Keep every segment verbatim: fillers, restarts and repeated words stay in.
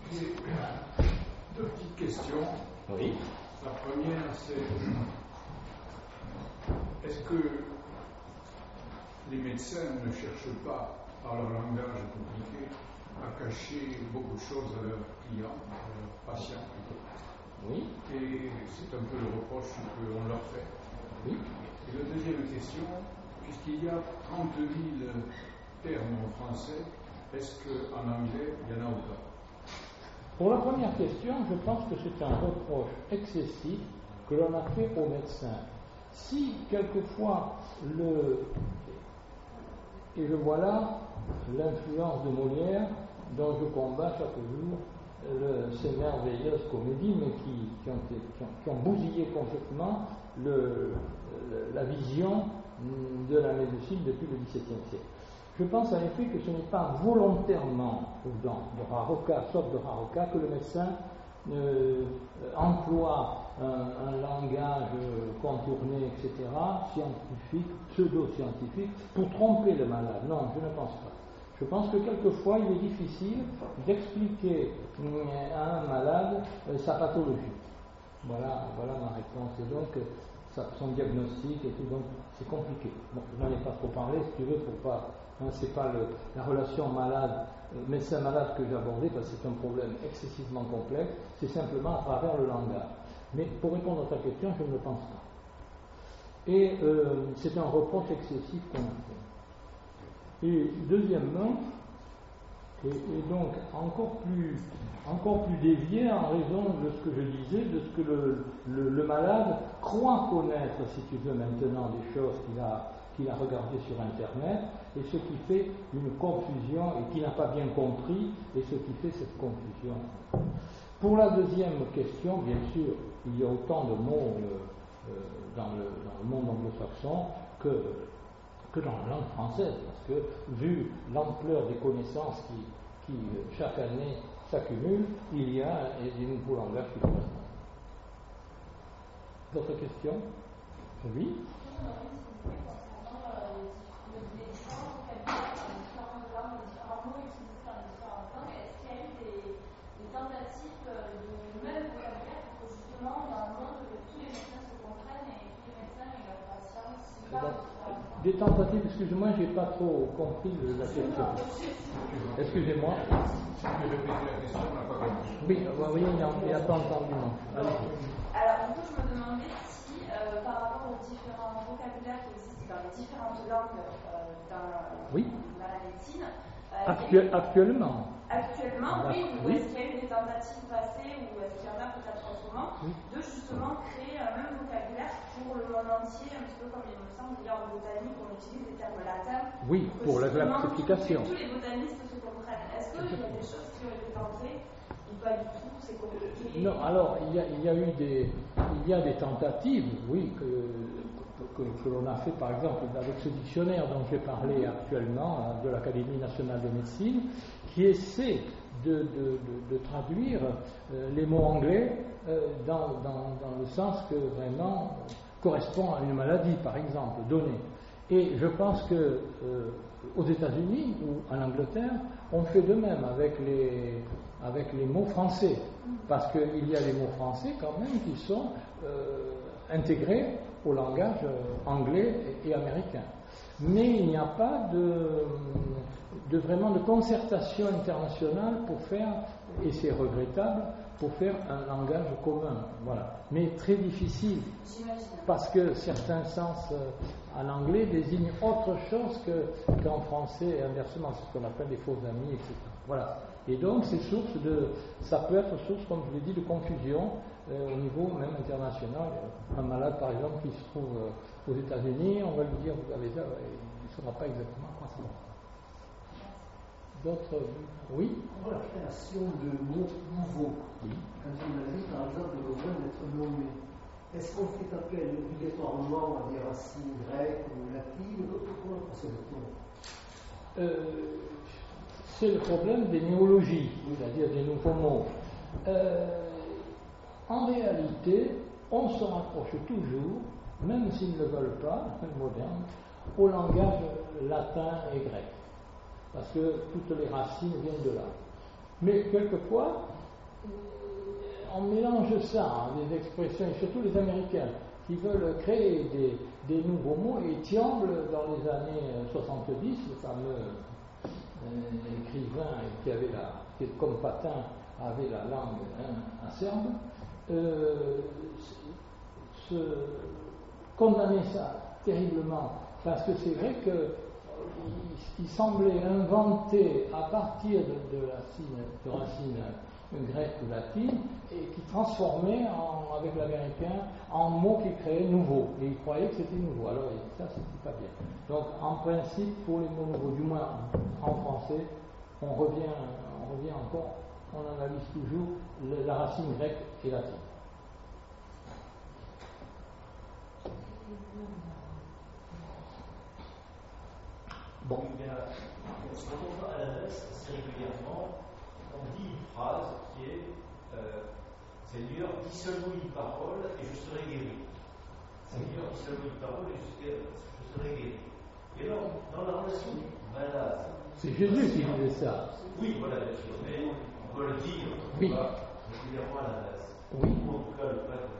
J'ai deux petites questions. Oui. La première, c'est est-ce que les médecins ne cherchent pas, par leur langage compliqué, à cacher beaucoup de choses à leurs clients, à leurs patients plutôt? Oui. Et c'est un peu le reproche qu'on leur fait. Oui. Et la deuxième question, puisqu'il y a trente mille termes en français, est-ce qu'en anglais, il y en a autant? Pour la première question, je pense que c'est un reproche excessif que l'on a fait aux médecins. Si, quelquefois, le... et le voilà, l'influence de Molière, dont je combats chaque jour le, ces merveilleuses comédies, mais qui, qui, ont, qui, ont, qui ont bousillé complètement le, le, la vision de la médecine depuis le dix-septième siècle. Je pense en effet que ce n'est pas volontairement, dans de rares cas, sauf de rares cas, que le médecin euh, emploie un, un langage contourné, et cetera, scientifique, pseudo-scientifique, pour tromper le malade. Non, je ne pense pas. Je pense que quelquefois, il est difficile d'expliquer à un malade euh, sa pathologie. Voilà, voilà ma réponse. Et donc, ça, son diagnostic et tout, donc c'est compliqué. Bon, je n'en ai pas trop parlé, si tu veux, pour pas. Hein, c'est pas le, la relation malade, euh, médecin-malade que j'ai abordée, parce que c'est un problème excessivement complexe. C'est simplement à travers le langage. Mais pour répondre à ta question, je ne le pense pas. Et euh, c'est un reproche excessif qu'on a fait. Et deuxièmement, et, et donc encore plus, encore plus dévié en raison de ce que je disais, de ce que le, le, le malade croit connaître, si tu veux, maintenant des choses qu'il a, qu'il a regardées sur Internet, et ce qui fait une confusion, et qu'il n'a pas bien compris, et ce qui fait cette confusion. Pour la deuxième question, bien sûr, il y a autant de mots euh, dans, le, dans le monde anglo-saxon que que dans la langue française, parce que vu l'ampleur des connaissances qui, qui chaque année s'accumulent, il y a des nouveaux langages qui correspondent. D'autres questions? Oui. Tentatives de même vocabulaire pour que justement dans le monde tous les médecins se comprennent et tous les médecins et leurs patients s'y parlent. Des tentatives, excusez-moi, je n'ai pas trop compris la question. Excusez-moi. Oui, oui, il n'a pas entendu. Non. Alors, du coup, je me demandais si, euh, par rapport aux différents vocabulaires qui existent dans les différentes langues euh, dans, oui. dans la médecine, euh, Actuel, eu, actuellement. Actuellement, oui, ou oui. Est-ce qu'il y a eu des tentatives passées, ou est-ce qu'il y en a peut-être en ce moment, oui. de justement créer un même vocabulaire pour le monde entier, un petit peu comme il me semble, il y a en botanique, on utilise des termes latins. Oui, pour, pour la classification. Tous les botanistes se comprennent. Est-ce qu'il y a des choses qui ont été tentées, ou pas du tout, c'est compliqué? Non, alors, il y a, il y a eu des, il y a des tentatives, oui, que, que, que l'on a fait, par exemple, avec ce dictionnaire dont j'ai parlé actuellement, de l'Académie nationale de médecine, qui essaie de, de, de, de traduire euh, les mots anglais euh, dans, dans, dans le sens que vraiment euh, correspond à une maladie, par exemple, donnée. Et je pense que euh, aux États-Unis ou en Angleterre, on fait de même avec les, avec les mots français, parce qu'il y a des mots français quand même qui sont euh, intégrés au langage anglais et américain. Mais il n'y a pas de, de vraiment de concertation internationale pour faire, et c'est regrettable, pour faire un langage commun. Voilà. Mais très difficile, parce que certains sens en anglais désignent autre chose que, qu'en français, et inversement, c'est ce qu'on appelle des faux amis, et cetera. Voilà. Et donc, c'est source de, ça peut être source, comme je l'ai dit, de confusion euh, au niveau même international. Un malade, par exemple, qui se trouve euh, aux États-Unis, on va lui dire, vous avez ça, il ne saura pas exactement quoi ça va. D'autres, oui. Pour la création de mots nouveaux, oui. Quand on a dit, par exemple, le besoin d'être nommé, est-ce qu'on fait appel obligatoirement à des racines grecques ou latines? Comment procède-t-on? euh, C'est le problème des néologies, c'est-à-dire des nouveaux mots. Euh, en réalité, on se rapproche toujours, même s'ils ne veulent pas, moderne, au langage latin et grec. Parce que toutes les racines viennent de là. Mais quelquefois, on mélange ça, hein, des expressions, et surtout les Américains, qui veulent créer des, des nouveaux mots, et Tiamble, dans les années soixante-dix, le fameux euh, écrivain qui avait la, qui comme Patin avait la langue hein, en serbe, euh, se condamnait ça terriblement, parce que c'est vrai que il, il semblait inventer à partir de, de, racines, de racines grecques ou latines et qui transformait en, avec l'américain en mots qui créaient nouveaux. Et il croyait que c'était nouveau. Alors ça, c'était pas bien. Donc en principe, pour les mots nouveaux, du moins en français, on revient, on revient encore, on analyse toujours le, la racine grecque et latine. Bon. Il y a, quand on va à la messe, assez régulièrement, on dit une phrase qui est euh, Seigneur, dis seulement une parole et je serai guéri. Seigneur, dis seulement une parole et je serai, je serai guéri. Et alors, dans la relation du malade. C'est Jésus qui disait ça. Oui, voilà, bien sûr, mais on doit le dire, on oui. va régulièrement à la messe. Oui. Ou en tout cas le prêtre.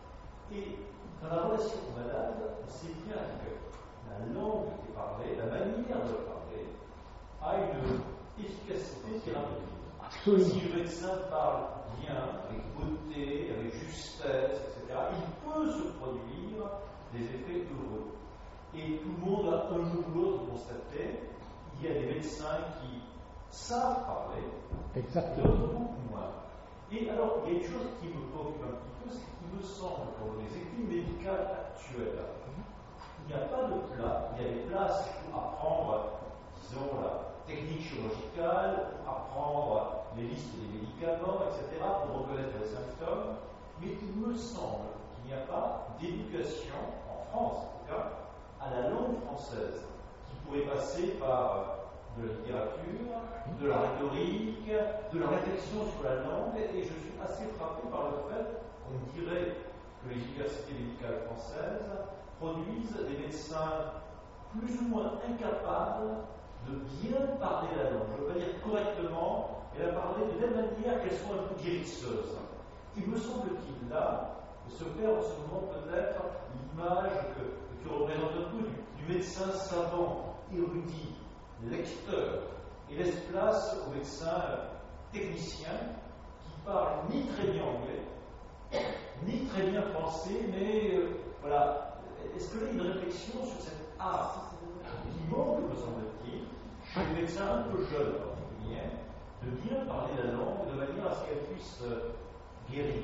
Et dans la relation au malade, on sait bien que la langue qui est parlée, la manière de parler, a une efficacité thérapeutique. Absolument. Si le médecin parle bien, avec beauté, avec justesse, et cetera, il peut se produire des effets heureux. Et tout le monde a un jour ou l'autre constaté, il y a des médecins qui savent parler, d'autres beaucoup moins. Et alors, il y a une chose qui me préoccupe un petit peu, c'est qu'il me semble que dans les études médicales actuelles, il n'y a pas de plat, il y a des places pour apprendre, disons, la technique chirurgicale, pour apprendre les listes des médicaments, et cetera, pour reconnaître les symptômes, mais il me semble qu'il n'y a pas d'éducation, en France en tout cas, à la langue française, qui pourrait passer par de la littérature, de la rhétorique, de la réflexion sur la langue, et je suis assez frappé par le fait qu'on dirait que les universités médicales françaises produisent des médecins plus ou moins incapables de bien parler la langue. Je ne veux pas dire correctement, mais à parler de telle manière qu'elles soient un peu guérisseuses. Il me semble-t-il là, se perd en ce moment peut-être l'image que, que tu représentes un peu du, du médecin savant, érudit, lecteur, et laisse place aux médecins techniciens qui parlent ni très bien anglais, ni très bien français, mais euh, voilà. Est-ce que là, il y a une réflexion sur cet art qui manque, me semble-t-il, chez les médecins un peu jeunes en particulier, de bien parler la langue de manière à ce qu'elle puisse euh, guérir?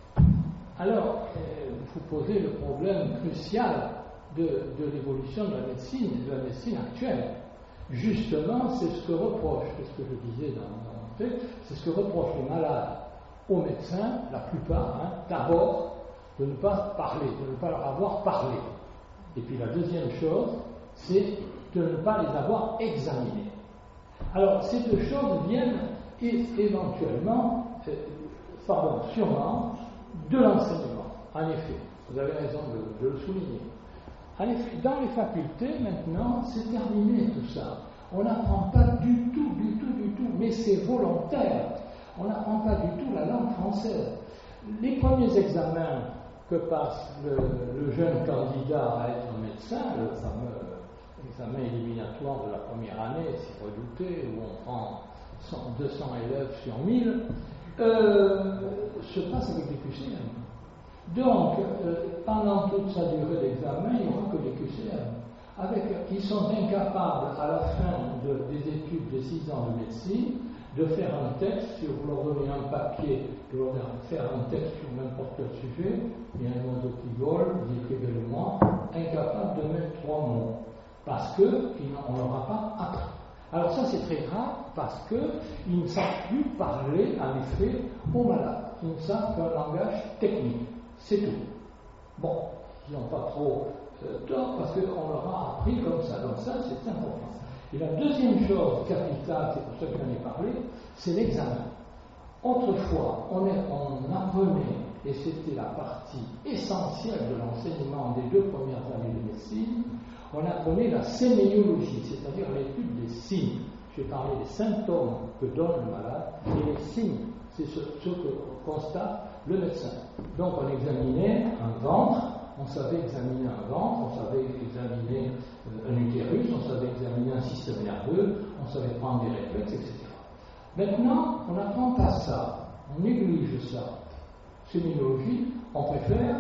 Alors, euh, vous posez le problème crucial de, de l'évolution de la médecine, de la médecine actuelle. Justement, c'est ce que reproche, c'est ce que je disais dans mon fait, c'est ce que reprochent les malades aux médecins, la plupart, hein, d'abord, de ne pas parler, de ne pas leur avoir parlé. Et puis la deuxième chose, c'est de ne pas les avoir examinés. Alors, ces deux choses viennent éventuellement, euh, pardon, sûrement, de l'enseignement. En effet, vous avez raison de, de le souligner. En effet, dans les facultés, maintenant, c'est terminé tout ça. On n'apprend pas du tout, du tout, du tout, mais c'est volontaire. On n'apprend pas du tout la langue française. Les premiers examens que passe le, le jeune candidat à être médecin, le fameux examen éliminatoire de la première année, si redouté, où on prend deux cents élèves sur mille, euh, se passe avec des Q C M. Donc, euh, pendant toute sa durée d'examen, il n'y aura que des Q C M. Avec, ils sont incapables, à la fin de, des études de six ans de médecine, de faire un texte, si vous leur donnez un papier, de leur faire un texte sur n'importe quel sujet, il y a un oiseau qui vole, vous écrivez-le-moi, incapable de mettre trois mots, parce qu'on ne leur a pas appris. Alors ça c'est très grave, parce qu'ils ne savent plus parler, en effet, aux malades. Ils ne savent qu'un langage technique, c'est tout. Bon, ils n'ont pas trop euh, tort, parce qu'on leur a appris comme ça, donc ça c'est important. Et la deuxième chose capitale, c'est pour ça que j'en ai parlé, c'est l'examen. Autrefois, on, est, on apprenait, et c'était la partie essentielle de l'enseignement des deux premières années de médecine, on apprenait la séméologie, c'est-à-dire l'étude des signes. J'ai parlé des symptômes que donne le malade et les signes C'est ce, ce que constate le médecin. Donc on examinait un ventre, on savait examiner un ventre, on savait examiner euh, un utérus, on savait examiner un système nerveux, on savait prendre des réflexes, et cetera. Maintenant, on n'apprend pas ça, on néglige ça. Séminologie, on préfère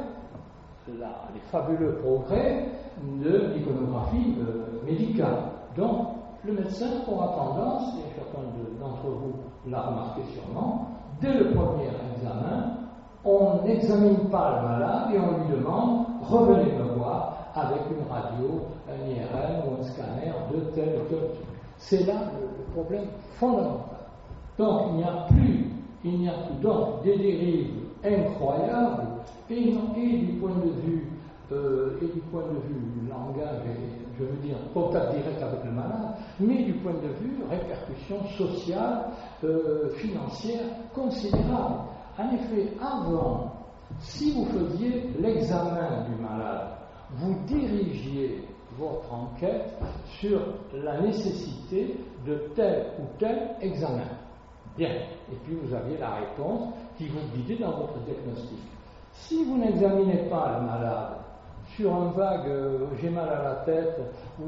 la, les fabuleux progrès de l'iconographie euh, médicale. Donc, le médecin aura tendance, et chacun de, d'entre vous l'a remarqué sûrement, dès le premier examen, on n'examine pas le malade et on lui demande « revenez me voir avec une radio, un I R M ou un scanner de tel ou tel truc ». C'est là le, le problème fondamental. Donc, il n'y a plus, il n'y a plus donc des dérives incroyables et, et du point de vue euh, et du point de vue langage et je veux dire contact direct avec le malade, mais du point de vue répercussions sociales, euh, financières considérables. En effet, avant, si vous faisiez l'examen du malade, vous dirigiez votre enquête sur la nécessité de tel ou tel examen. Bien. Et puis vous aviez la réponse qui vous guidait dans votre diagnostic. Si vous n'examinez pas le malade sur un vague euh, j'ai mal à la tête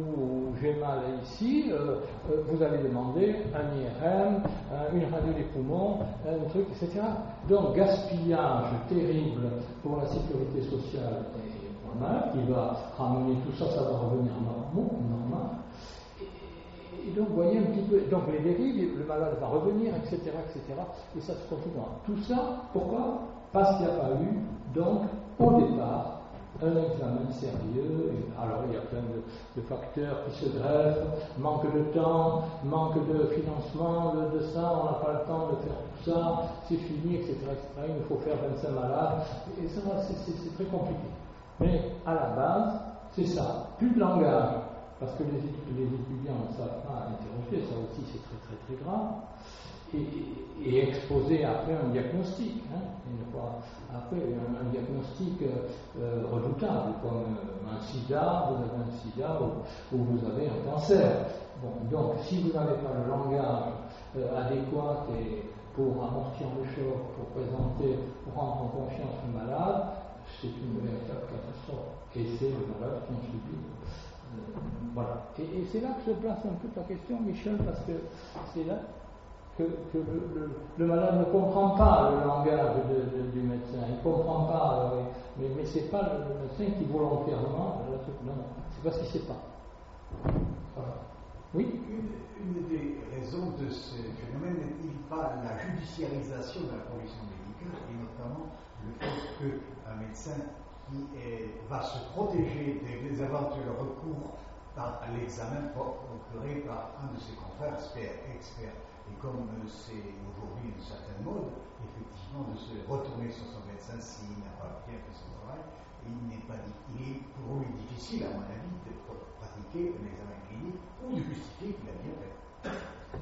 ou j'ai mal ici, euh, euh, vous allez demander un I R M, euh, une radio des poumons, un truc, et cetera. Donc gaspillage terrible pour la sécurité sociale et normale, qui va ramener tout ça, ça va revenir normal. normal. Et, et donc vous voyez un petit peu, donc les dérives, le malade va revenir, et cetera, et cetera. Et ça se continue. Tout ça, pourquoi? Parce qu'il n'y a pas eu, donc, au départ, un examen sérieux. Alors il y a plein de, de facteurs qui se greffent, manque de temps, manque de financement de, de ça, on n'a pas le temps de faire tout ça, c'est fini, et cetera, et cetera. Il faut faire vingt-cinq malades, et ça c'est, c'est, c'est très compliqué. Mais à la base, c'est ça, plus de langage, parce que les, les étudiants ne savent pas interroger, ça aussi c'est très très très grave. Et, et exposer après un diagnostic, hein, une fois après un, un diagnostic euh, redoutable, comme un sida, vous avez un sida ou, ou vous avez un cancer. Bon, donc si vous n'avez pas le langage euh, adéquat et pour amortir le choc, pour présenter, pour rendre en confiance le malade, c'est une véritable catastrophe. Et c'est le malade qui en subit. Euh, voilà. Et, et c'est là que se place un peu ta question, Michel, parce que c'est là que, que le, le, le malade ne comprend pas le langage de, de, du médecin, il ne comprend pas, euh, mais, mais ce n'est pas le, le médecin qui volontairement, euh, non, c'est parce qu'il ne sait pas. Voilà. Oui. Une, une des raisons de ce phénomène n'est-il pas la judiciarisation de la profession médicale, et notamment le fait qu'un médecin qui est, va se protéger des, des éventuels recours par l'examen procuré par un de ses confrères experts. Et comme euh, c'est aujourd'hui une certaine mode, effectivement, de se retourner sur son médecin s'il n'a pas bien fait son travail, il n'est pas, il est pour lui difficile, à mon avis, de pratiquer un examen clinique ou de justifier qu'il a bien fait.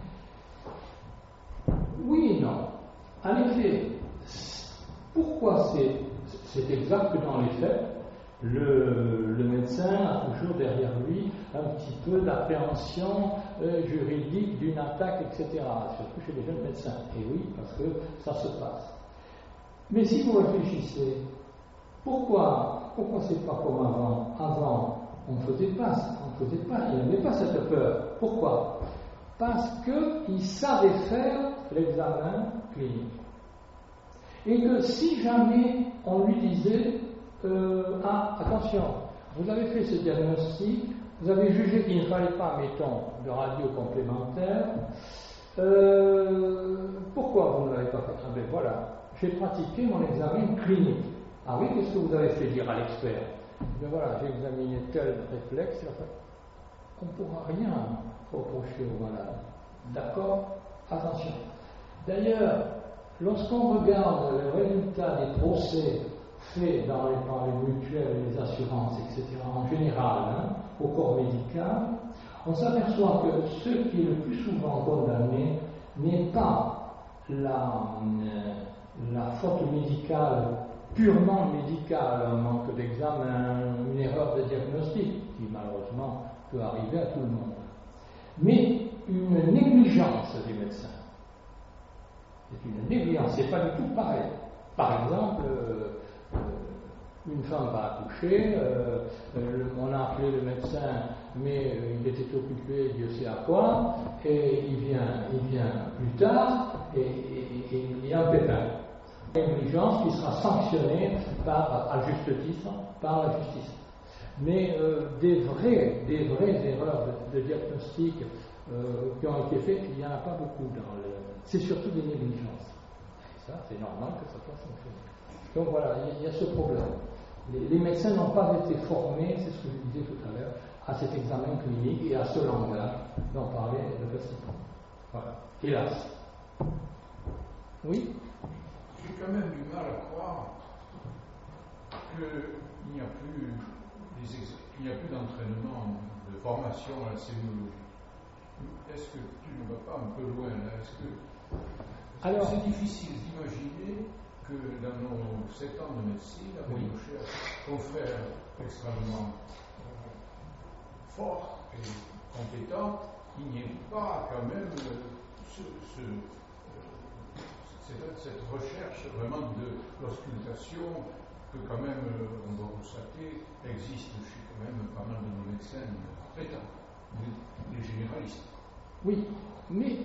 Oui et non. En effet, pourquoi c'est, c'est exact que dans les faits, le, le médecin a toujours derrière lui un petit peu d'appréhension euh, juridique d'une attaque, et cetera, surtout chez les jeunes médecins. Et oui, parce que ça se passe. Mais si vous réfléchissez, pourquoi, pourquoi c'est pas comme avant? Avant, on ne faisait pas, on faisait pas, il n'y avait pas cette peur. Pourquoi? Parce qu'il savait faire l'examen clinique. Et que si jamais on lui disait Euh, ah, attention, vous avez fait ce diagnostic, vous avez jugé qu'il ne fallait pas, mettons, de radio complémentaire. Euh, pourquoi vous ne l'avez pas fait? Ah ben voilà, j'ai pratiqué mon examen clinique. Ah oui, qu'est-ce que vous avez fait dire à l'expert? Ben voilà, j'ai examiné tel réflexe. On ne pourra rien reprocher au malade. D'accord? Attention. D'ailleurs, lorsqu'on regarde le résultat des procès fait dans les, par les mutuelles, les assurances, et cetera, en général, hein, au corps médical, on s'aperçoit que ce qui est le plus souvent condamné n'est pas la, la faute médicale, purement médicale, un manque d'examen, une erreur de diagnostic, qui malheureusement peut arriver à tout le monde, mais une négligence des médecins. C'est une négligence, c'est pas du tout pareil. Par exemple, euh, euh, une femme va accoucher, euh, euh, on a appelé le médecin, mais euh, il était occupé, Dieu sait à quoi, et il vient, il vient plus tard, et, et, et il y a un pépin. Une négligence qui sera sanctionnée par, à juste titre par la justice. Mais euh, des, vrais, des vraies erreurs de, de diagnostic euh, qui ont été faites, il n'y en a pas beaucoup dans le. C'est surtout des négligences. Et ça, c'est normal que ça soit sanctionné. Donc voilà, il y, y a ce problème. Les, les médecins n'ont pas été formés, c'est ce que je disais tout à l'heure, à cet examen clinique et à ce langage dont parlait le président. Voilà. Hélas. Oui? J'ai quand même du mal à croire qu'il n'y a plus, des ex... il n'y a plus d'entraînement, de formation à la sémiologie. Est-ce que tu ne vas pas un peu loin là? Est-ce que Alors, c'est difficile d'imaginer que dans nos sept ans de médecine, avec oui. nos chers confrères extrêmement euh, forts et compétents, il n'y ait pas quand même ce, ce, euh, cette, cette recherche vraiment de l'auscultation que quand même euh, on doit constater existe chez quand même pas mal de nos médecins compétents, les, les généralistes. Oui, mais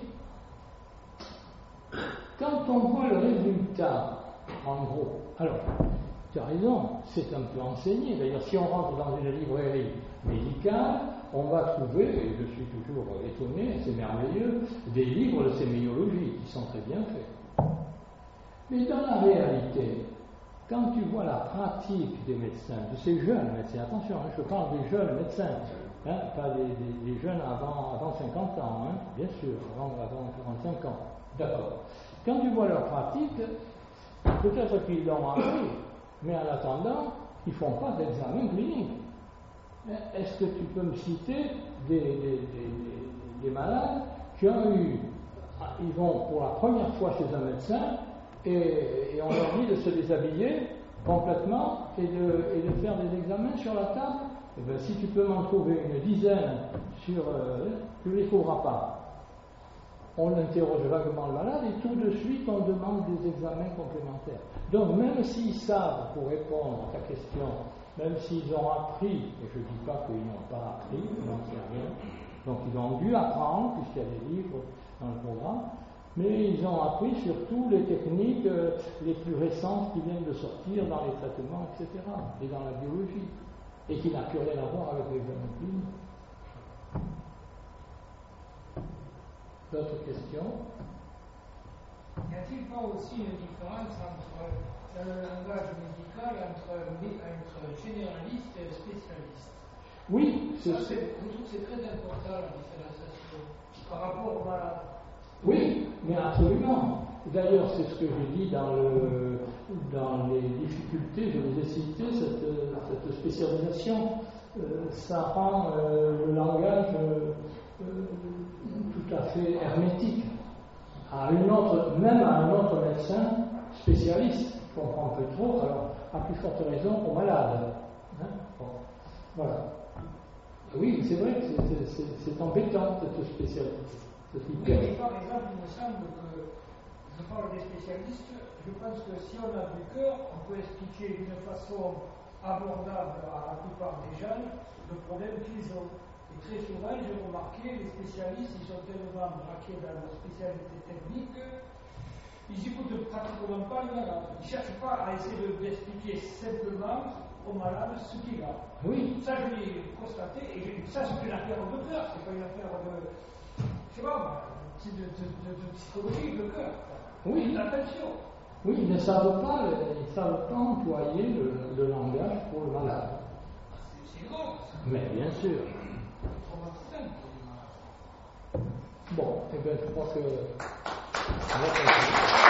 quand on voit le résultat, en gros, alors, tu as raison, c'est un peu enseigné. D'ailleurs, si on rentre dans une librairie médicale, on va trouver, et je suis toujours étonné, c'est merveilleux, des livres de sémiologie qui sont très bien faits. Mais dans la réalité, quand tu vois la pratique des médecins, de ces jeunes médecins, attention, hein, je parle des jeunes médecins, hein, pas des, des, des jeunes avant, avant cinquante ans, hein, bien sûr, avant, avant quarante-cinq ans, d'accord. Quand tu vois leur pratique, peut-être qu'ils l'ont appris, mais en attendant, ils ne font pas d'examen clinique. Est-ce que tu peux me citer des, des, des, des malades qui ont eu, ils vont pour la première fois chez un médecin et, et on leur dit de se déshabiller complètement et de, et de faire des examens sur la table? Eh bien, si tu peux m'en trouver une dizaine sur, euh, tu ne les trouveras pas. On interroge vaguement le malade et tout de suite on demande des examens complémentaires. Donc même s'ils savent, pour répondre à ta question, même s'ils ont appris, et je ne dis pas qu'ils n'ont pas appris, ils n'en savent rien, donc ils ont dû apprendre, puisqu'il y a des livres dans le programme, mais ils ont appris surtout les techniques euh, les plus récentes qui viennent de sortir dans les traitements, et cetera, et dans la biologie, et qui n'a plus rien à voir avec l'examen clinique. D'autres questions? Y a-t-il pas aussi une différence entre, dans le langage médical, entre, entre généraliste et spécialiste? Oui, c'est, Ça, c'est, je trouve que c'est très important la différenciation par rapport au malade. Oui, mais absolument. D'ailleurs, c'est ce que j'ai dit dans, le, dans les difficultés, je vous ai cité cette, cette spécialisation. Euh, ça rend euh, le langage euh, euh, tout à fait hermétique. À une autre, même à un autre médecin spécialiste, qui comprend un peu trop, alors à plus forte raison aux malades. Hein, bon, voilà. Oui, c'est vrai que c'est, c'est, c'est embêtant cette spécialité. Mais par exemple, il me semble que, je parle des spécialistes, je pense que si on a du cœur, on peut expliquer d'une façon abordable à la plupart des gens le problème qu'ils ont. Et très souvent, j'ai remarqué, les spécialistes, ils sont tellement braqués dans leur spécialité technique, ils n'écoutent pratiquement pas le malade. Ils ne cherchent pas à essayer de, d'expliquer simplement au malade ce qu'il a. Oui. Ça, je l'ai constaté, et ça, c'est une affaire de cœur, c'est pas une affaire de. Je sais pas, de, de, de, de psychologie, de cœur. Oui. L'attention. Oui, ils ne savent pas, ils ne savent pas employer le, le langage pour le malade. C'est, c'est grave. Mais bien sûr. Bon, eh bien, je crois que.